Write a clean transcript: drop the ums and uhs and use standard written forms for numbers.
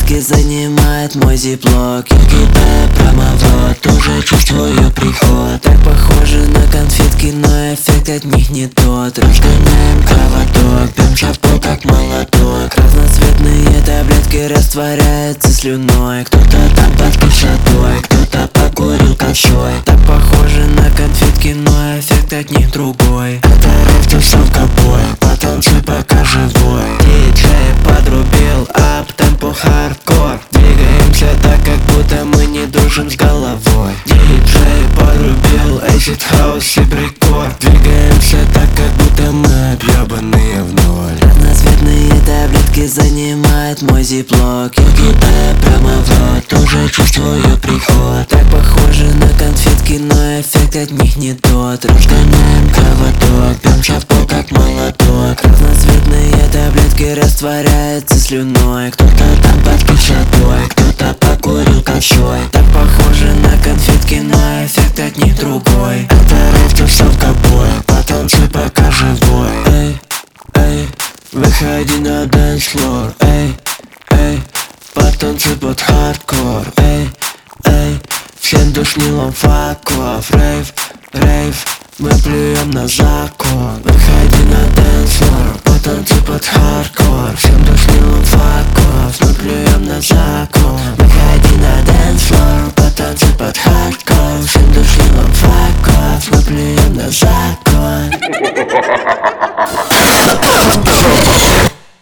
таблетки занимает мой зиплок. Я кидаю прямо в рот, уже чувствую приход. Так похоже на конфетки, но эффект от них не тот. Разгоняем кровоток, пьем шапку как молоток. Разноцветные таблетки растворяются слюной. Кто-то там под кишотой, кто-то покурил кощой. Так похоже на конфетки, но эффект от них другой. Это рэп, тусовка, бой, потанцуй пока живой. Диджей подрубил ап-темпо хардкор. Двигаемся так, как будто мы не дружим с головой. Диджей подрубил acid house и брикор. Двигаемся так, как будто мы объебанные в ноль. Разноцветные таблетки занимает мой зиплок. Я кидаю прямо в рот, уже чувствую приход. Так похоже на конфетки, но эффект от них не тот. Разгоняем кровоток, пьем шапку как молоток. Разноцветные таблетки растворяются слюной. Кто-то там под кишотой, кто-то покурил кощой. Так похоже на конфетки, но эффект от них другой. Это рэп, тусовка, бой, потанцуй пока живой. Эй, эй, выходи на dance floor. Эй, эй, потанцуй под хардкор. Эй, эй, всем душнилом fuck off. Рейв, рейв, мы плюем на закон. Выходи на dance floor, потанцуй под хардкор.